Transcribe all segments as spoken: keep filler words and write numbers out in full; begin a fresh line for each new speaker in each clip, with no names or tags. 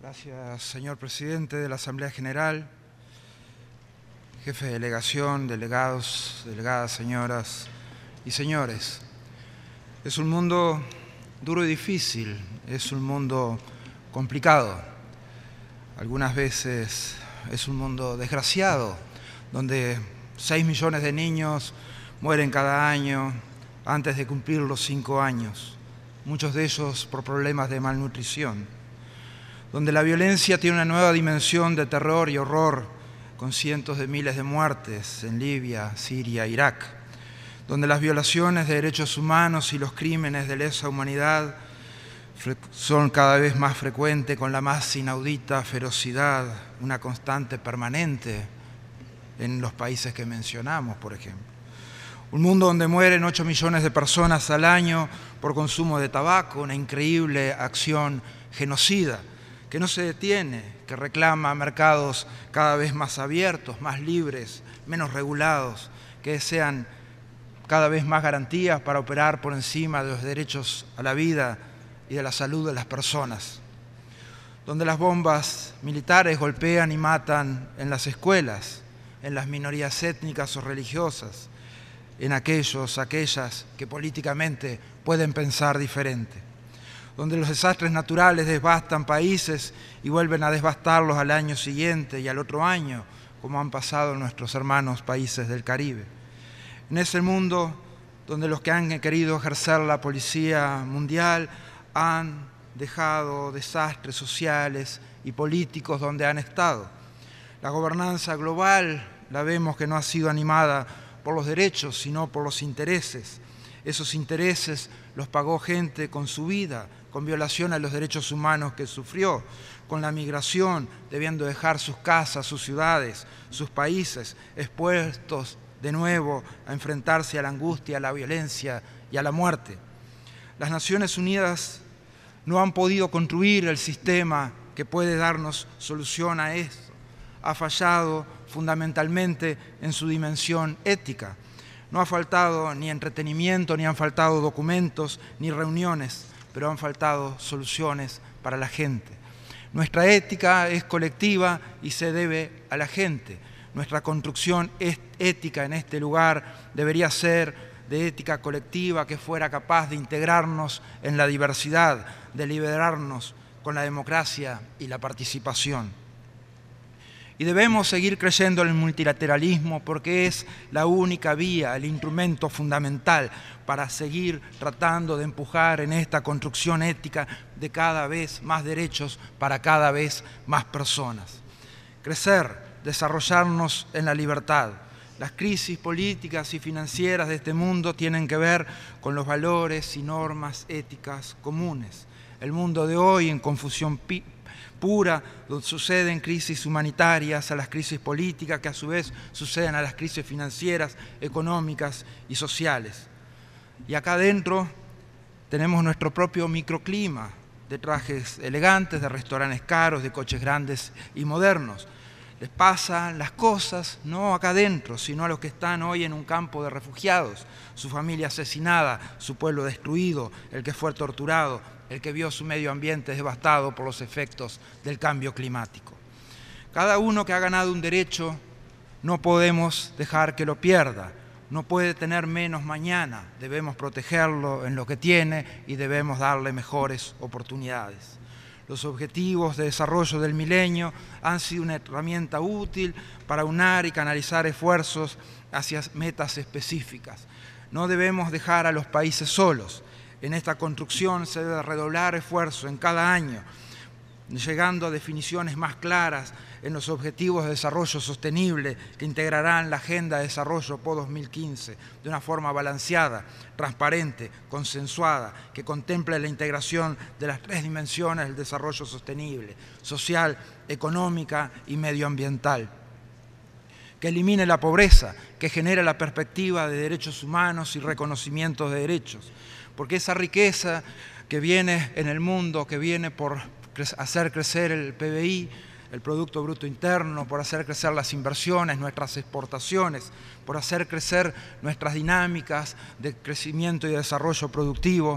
Gracias, señor presidente de la Asamblea General, jefe de delegación, delegados, delegadas, señoras y señores. Es un mundo duro y difícil, es un mundo complicado. Algunas veces es un mundo desgraciado, donde seis millones de niños mueren cada año antes de cumplir los cinco años, muchos de ellos por problemas de malnutrición, donde la violencia tiene una nueva dimensión de terror y horror, con cientos de miles de muertes en Libia, Siria, Irak, donde las violaciones de derechos humanos y los crímenes de lesa humanidad son cada vez más frecuentes, con la más inaudita ferocidad, una constante permanente en los países que mencionamos, por ejemplo. Un mundo donde mueren ocho millones de personas al año por consumo de tabaco, una increíble acción genocida que no se detiene, que reclama mercados cada vez más abiertos, más libres, menos regulados, que desean cada vez más garantías para operar por encima de los derechos a la vida y de la salud de las personas, donde las bombas militares golpean y matan en las escuelas, en las minorías étnicas o religiosas, en aquellos, aquellas que políticamente pueden pensar diferente, donde los desastres naturales devastan países y vuelven a devastarlos al año siguiente y al otro año, como han pasado nuestros hermanos países del Caribe. En ese mundo donde los que han querido ejercer la policía mundial han dejado desastres sociales y políticos donde han estado. La gobernanza global la vemos que no ha sido animada por los derechos, sino por los intereses. Esos intereses los pagó gente con su vida, con violación a los derechos humanos que sufrió, con la migración, debiendo dejar sus casas, sus ciudades, sus países, expuestos de nuevo a enfrentarse a la angustia, a la violencia y a la muerte. Las Naciones Unidas no han podido construir el sistema que puede darnos solución a esto. Ha fallado fundamentalmente en su dimensión ética. No ha faltado ni entretenimiento, ni han faltado documentos, ni reuniones, pero han faltado soluciones para la gente. Nuestra ética es colectiva y se debe a la gente. Nuestra construcción ética en este lugar debería ser de ética colectiva que fuera capaz de integrarnos en la diversidad, de liberarnos con la democracia y la participación. Y debemos seguir creyendo en el multilateralismo porque es la única vía, el instrumento fundamental para seguir tratando de empujar en esta construcción ética de cada vez más derechos para cada vez más personas. Crecer, desarrollarnos en la libertad. Las crisis políticas y financieras de este mundo tienen que ver con los valores y normas éticas comunes. El mundo de hoy en confusión pura, donde suceden crisis humanitarias, a las crisis políticas, que a su vez suceden a las crisis financieras, económicas y sociales. Y acá adentro tenemos nuestro propio microclima, de trajes elegantes, de restaurantes caros, de coches grandes y modernos. Les pasan las cosas no acá adentro, sino a los que están hoy en un campo de refugiados, su familia asesinada, su pueblo destruido, el que fue torturado, el que vio su medio ambiente devastado por los efectos del cambio climático. Cada uno que ha ganado un derecho no podemos dejar que lo pierda, no puede tener menos mañana, debemos protegerlo en lo que tiene y debemos darle mejores oportunidades. Los objetivos de desarrollo del milenio han sido una herramienta útil para unar y canalizar esfuerzos hacia metas específicas. No debemos dejar a los países solos. En esta construcción se debe redoblar esfuerzo en cada año, llegando a definiciones más claras en los objetivos de desarrollo sostenible que integrarán la Agenda de Desarrollo post dos mil quince de una forma balanceada, transparente, consensuada, que contemple la integración de las tres dimensiones del desarrollo sostenible, social, económica y medioambiental, que elimine la pobreza, que genere la perspectiva de derechos humanos y reconocimiento de derechos, porque esa riqueza que viene en el mundo, que viene por hacer crecer el P B I, el Producto Bruto Interno, por hacer crecer las inversiones, nuestras exportaciones, por hacer crecer nuestras dinámicas de crecimiento y desarrollo productivo,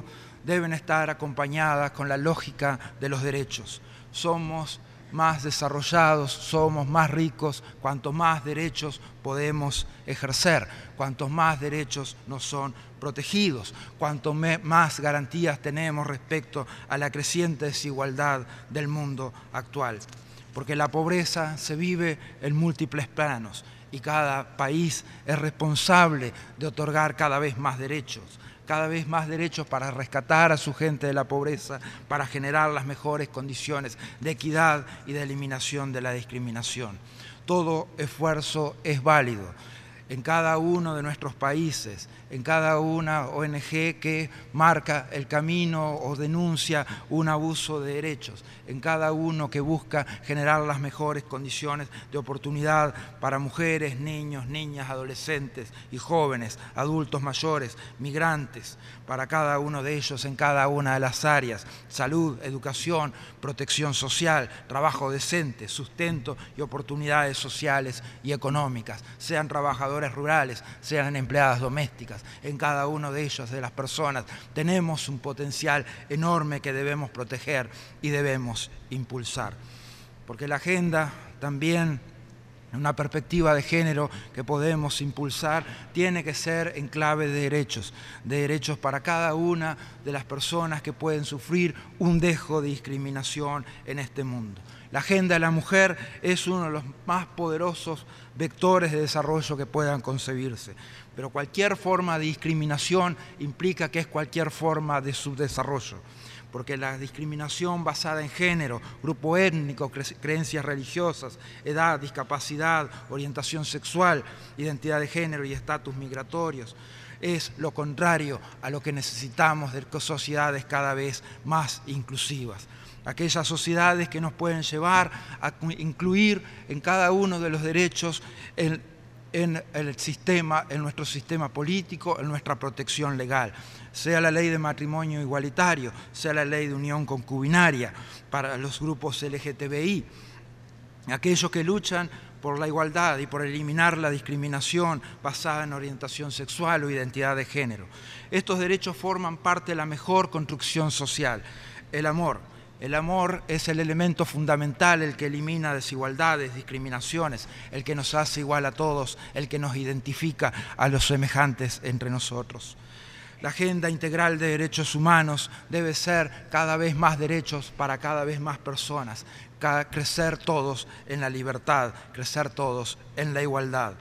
deben estar acompañadas con la lógica de los derechos. Somos más desarrollados, somos más ricos, cuanto más derechos podemos ejercer, cuantos más derechos nos son protegidos, cuanto más garantías tenemos respecto a la creciente desigualdad del mundo actual. Porque la pobreza se vive en múltiples planos y cada país es responsable de otorgar cada vez más derechos. cada vez más derechos para rescatar a su gente de la pobreza, para generar las mejores condiciones de equidad y de eliminación de la discriminación. Todo esfuerzo es válido en cada uno de nuestros países, en cada una O N G que marca el camino o denuncia un abuso de derechos, en cada uno que busca generar las mejores condiciones de oportunidad para mujeres, niños, niñas, adolescentes y jóvenes, adultos mayores, migrantes, para cada uno de ellos en cada una de las áreas: salud, educación, protección social, trabajo decente, sustento y oportunidades sociales y económicas, sean trabajadores rurales, sean empleadas domésticas. En cada uno de ellos, de las personas, tenemos un potencial enorme que debemos proteger y debemos impulsar. Porque la agenda también, una perspectiva de género que podemos impulsar, tiene que ser en clave de derechos, de derechos para cada una de las personas que pueden sufrir un dejo de discriminación en este mundo. La agenda de la mujer es uno de los más poderosos vectores de desarrollo que puedan concebirse, pero cualquier forma de discriminación implica que es cualquier forma de subdesarrollo, porque la discriminación basada en género, grupo étnico, cre creencias religiosas, edad, discapacidad, orientación sexual, identidad de género y estatus migratorios, es lo contrario a lo que necesitamos de sociedades cada vez más inclusivas. Aquellas sociedades que nos pueden llevar a incluir en cada uno de los derechos en, en el sistema, en nuestro sistema político, en nuestra protección legal, sea la ley de matrimonio igualitario, sea la ley de unión concubinaria para los grupos L G T B I, aquellos que luchan por la igualdad y por eliminar la discriminación basada en orientación sexual o identidad de género. Estos derechos forman parte de la mejor construcción social, el amor. El amor es el elemento fundamental, el que elimina desigualdades, discriminaciones, el que nos hace igual a todos, el que nos identifica a los semejantes entre nosotros. La agenda integral de derechos humanos debe ser cada vez más derechos para cada vez más personas, crecer todos en la libertad, crecer todos en la igualdad.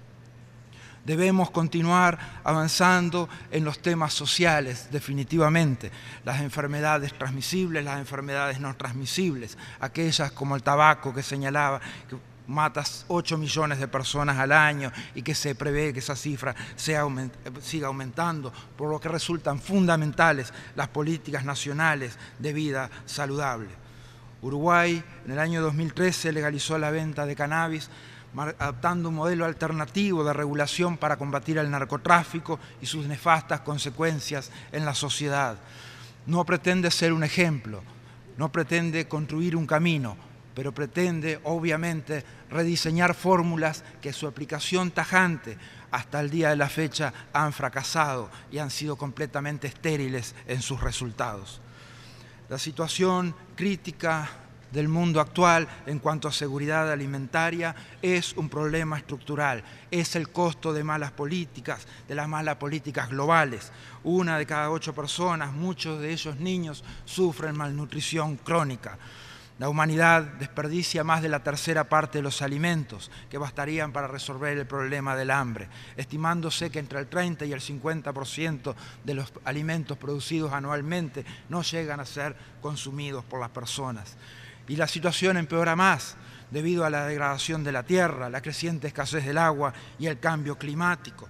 Debemos continuar avanzando en los temas sociales, definitivamente. Las enfermedades transmisibles, las enfermedades no transmisibles, aquellas como el tabaco que señalaba, que mata ocho millones de personas al año y que se prevé que esa cifra sea, siga aumentando, por lo que resultan fundamentales las políticas nacionales de vida saludable. Uruguay, en el año dos mil trece, legalizó la venta de cannabis, adaptando un modelo alternativo de regulación para combatir el narcotráfico y sus nefastas consecuencias en la sociedad. No pretende ser un ejemplo, no pretende construir un camino, pero pretende, obviamente, rediseñar fórmulas que su aplicación tajante hasta el día de la fecha han fracasado y han sido completamente estériles en sus resultados. La situación crítica del mundo actual en cuanto a seguridad alimentaria es un problema estructural, es el costo de malas políticas, de las malas políticas globales. Una de cada ocho personas, muchos de ellos niños, sufren malnutrición crónica. La humanidad desperdicia más de la tercera parte de los alimentos que bastarían para resolver el problema del hambre, estimándose que entre el treinta y el cincuenta por ciento de los alimentos producidos anualmente no llegan a ser consumidos por las personas. Y la situación empeora más debido a la degradación de la tierra, la creciente escasez del agua y el cambio climático.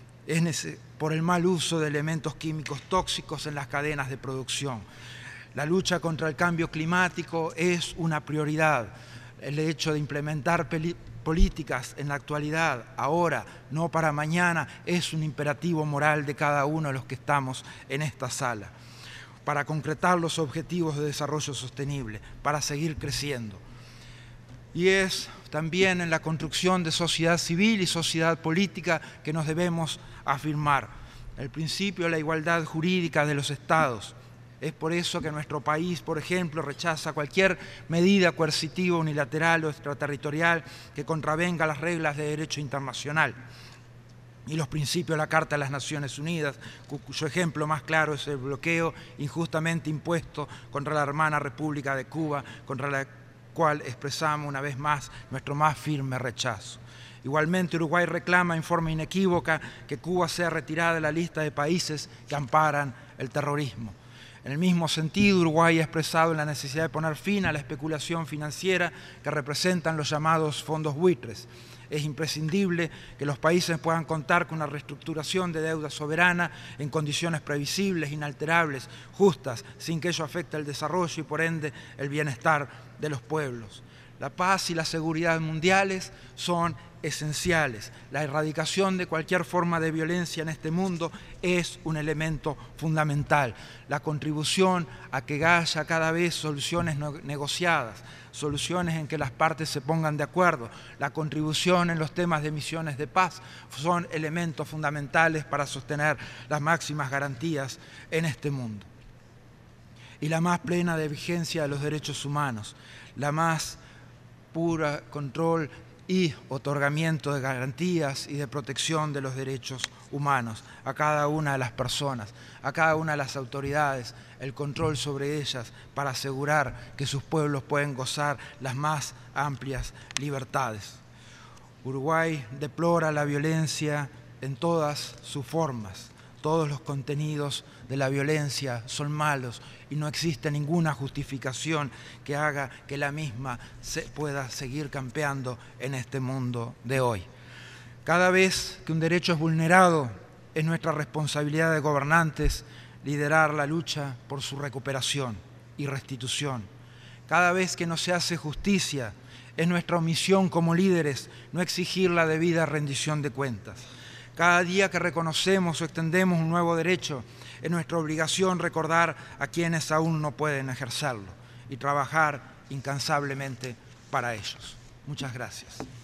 Es por el mal uso de elementos químicos tóxicos en las cadenas de producción. La lucha contra el cambio climático es una prioridad. El hecho de implementar políticas en la actualidad, ahora, no para mañana, es un imperativo moral de cada uno de los que estamos en esta sala, para concretar los objetivos de desarrollo sostenible, para seguir creciendo. Y es también en la construcción de sociedad civil y sociedad política que nos debemos afirmar. El principio de la igualdad jurídica de los Estados, Es por eso que nuestro país, por ejemplo, rechaza cualquier medida coercitiva, unilateral o extraterritorial que contravenga las reglas de derecho internacional y los principios de la Carta de las Naciones Unidas, cuyo ejemplo más claro es el bloqueo injustamente impuesto contra la hermana República de Cuba, contra la cual expresamos una vez más nuestro más firme rechazo. Igualmente, Uruguay reclama en forma inequívoca que Cuba sea retirada de la lista de países que amparan el terrorismo. En el mismo sentido, Uruguay ha expresado la necesidad de poner fin a la especulación financiera que representan los llamados fondos buitres. Es imprescindible que los países puedan contar con una reestructuración de deuda soberana en condiciones previsibles, inalterables, justas, sin que ello afecte el desarrollo y, por ende, el bienestar de los pueblos. La paz y la seguridad mundiales son esenciales. La erradicación de cualquier forma de violencia en este mundo es un elemento fundamental. La contribución a que haya cada vez soluciones negociadas, soluciones en que las partes se pongan de acuerdo, la contribución en los temas de misiones de paz son elementos fundamentales para sostener las máximas garantías en este mundo. Y la más plena de vigencia de los derechos humanos, la más pura control y otorgamiento de garantías y de protección de los derechos humanos a cada una de las personas, a cada una de las autoridades, el control sobre ellas para asegurar que sus pueblos pueden gozar las más amplias libertades. Uruguay deplora la violencia en todas sus formas. Todos los contenidos de la violencia son malos y no existe ninguna justificación que haga que la misma se pueda seguir campeando en este mundo de hoy. Cada vez que un derecho es vulnerado, es nuestra responsabilidad de gobernantes liderar la lucha por su recuperación y restitución. Cada vez que no se hace justicia, es nuestra omisión como líderes no exigir la debida rendición de cuentas. Cada día que reconocemos o extendemos un nuevo derecho, es nuestra obligación recordar a quienes aún no pueden ejercerlo y trabajar incansablemente para ellos. Muchas gracias.